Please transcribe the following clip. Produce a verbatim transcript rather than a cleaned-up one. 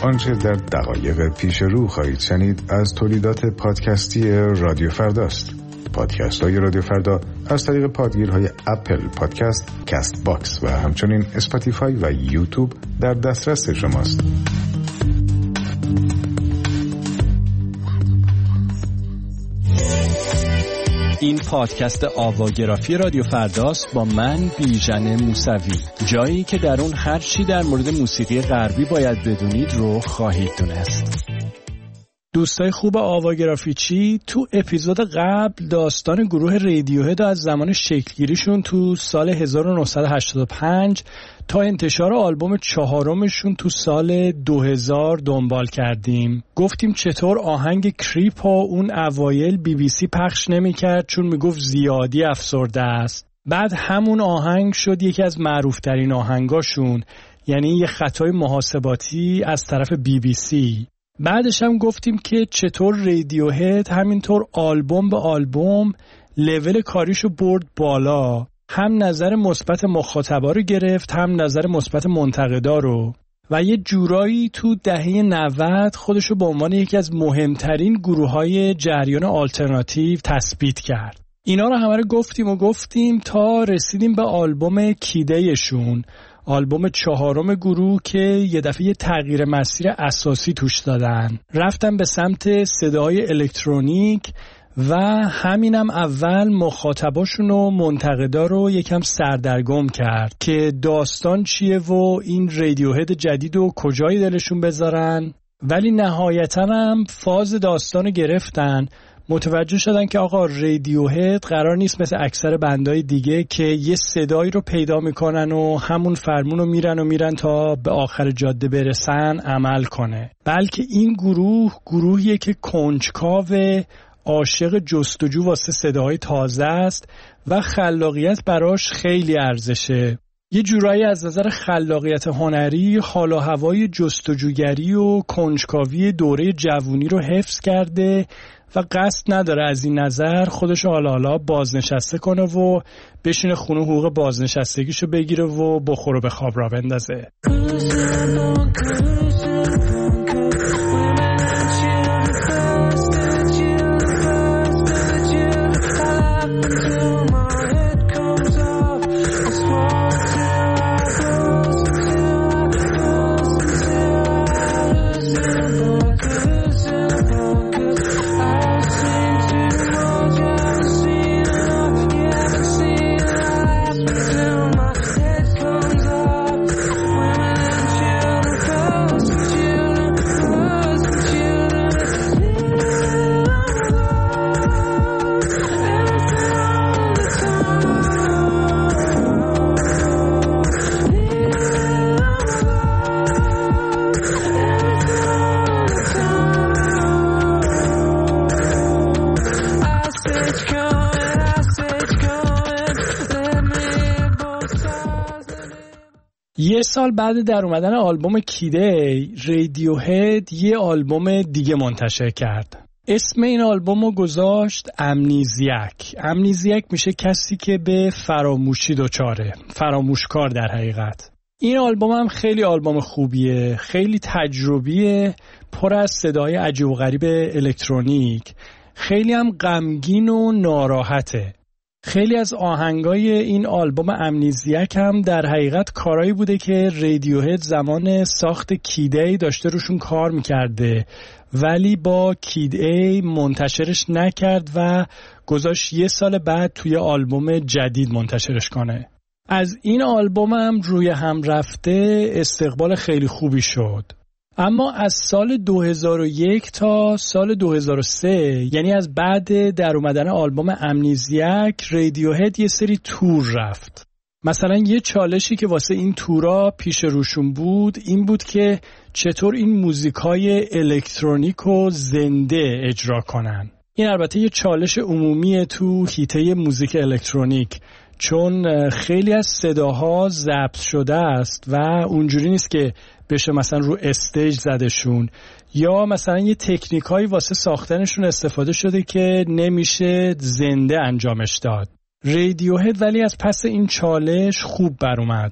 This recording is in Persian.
آنچه در دقایق پیش رو خواهید شنید از تولیدات پادکستی رادیو فرداست. پادکست های رادیو فردا از طریق پادگیرهای اپل پادکست، کست باکس و همچنین اسپاتیفای و یوتیوب در دسترس شماست. این پادکست آواگرافی رادیو فرداست با من بیژن موسوی، جایی که در اون هر چی در مورد موسیقی غربی باید بدونید رو خواهید دونست. دوستای خوب آواگرافی چی؟ تو اپیزود قبل داستان گروه رادیوهد از زمان شکلگیریشون تو سال هزار و نهصد و هشتاد و پنج تا انتشار آلبوم چهارمشون تو سال دو هزار دنبال کردیم. گفتیم چطور آهنگ کریپ و اون اوایل بی بی سی پخش نمی کرد چون می گفت زیادی افسرده است. بعد همون آهنگ شد یکی از معروفترین آهنگاشون، یعنی یه خطای محاسباتی از طرف بی بی سی. بعدش هم گفتیم که چطور رادیوهد همینطور آلبوم به آلبوم لول کاریشو برد بالا، هم نظر مثبت مخاطبا رو گرفت هم نظر مثبت منتقدا رو، و یه جورایی تو دهه نود خودشو به عنوان یکی از مهمترین گروه‌های جریان آلترناتیو تثبیت کرد. اینا رو همه رو گفتیم و گفتیم تا رسیدیم به آلبوم کیدهشون، آلبوم چهارم گروه که یه دفعه یه تغییر مسیر اساسی توش دادن. رفتن به سمت صداهای الکترونیک و همینم اول مخاطباشون و منتقدا رو یکم سردرگم کرد که داستان چیه و این رادیوهد جدید و کجای دلشون بذارن، ولی نهایتاً هم فاز داستان رو گرفتن. متوجه شدن که آقا رادیوهد قرار نیست مثل اکثر بندهای دیگه که یه صدایی رو پیدا میکنن و همون فرمون رو میرن و میرن تا به آخر جاده برسن عمل کنه، بلکه این گروه گروهیه که کنجکاو عاشق جستجو واسه صداهای تازه است و خلاقیت براش خیلی ارزشه. یه جورایی از نظر خلاقیت هنری حال و هوای جستجوگری و کنجکاوی دوره جوونی رو حفظ کرده و قصد نداره از این نظر خودشو حالا حالا بازنشسته کنه و بشینه خونه حقوق بازنشستگیشو بگیره و بخور و به خواب را بندازه. یه سال بعد در اومدن آلبوم کیده، رادیوهد یه آلبوم دیگه منتشر کرد. اسم این آلبوم رو گذاشت امنیزیک. امنیزیک میشه کسی که به فراموشی دچاره، فراموشکار در حقیقت. این آلبوم هم خیلی آلبوم خوبیه، خیلی تجربیه، پر از صدای عجیب و غریب الکترونیک، خیلی هم غمگین و ناراحته. خیلی از آهنگای این آلبوم امنیزیک هم در حقیقت کارایی بوده که رادیوهد زمان ساخت کید ای داشته روشون کار میکرده، ولی با کید ای منتشرش نکرد و گذاشت یه سال بعد توی آلبوم جدید منتشرش کنه. از این آلبوم هم روی هم رفته استقبال خیلی خوبی شد. اما از سال دو هزار و یک تا سال دو هزار و سه، یعنی از بعد در اومدن آلبوم امنیزیک، رادیوهد یه سری تور رفت. مثلا یه چالشی که واسه این تورا پیش روشون بود این بود که چطور این موزیکای الکترونیک و زنده اجرا کنن. این البته یه چالش عمومیه تو حیطه موزیک الکترونیک، چون خیلی از صداها ضبط شده است و اونجوری نیست که بشه مثلا رو استیج زدشون، یا مثلا یه تکنیکایی واسه ساختنشون استفاده شده که نمیشه زنده انجامش داد. رادیوهد ولی از پس این چالش خوب بر اومد.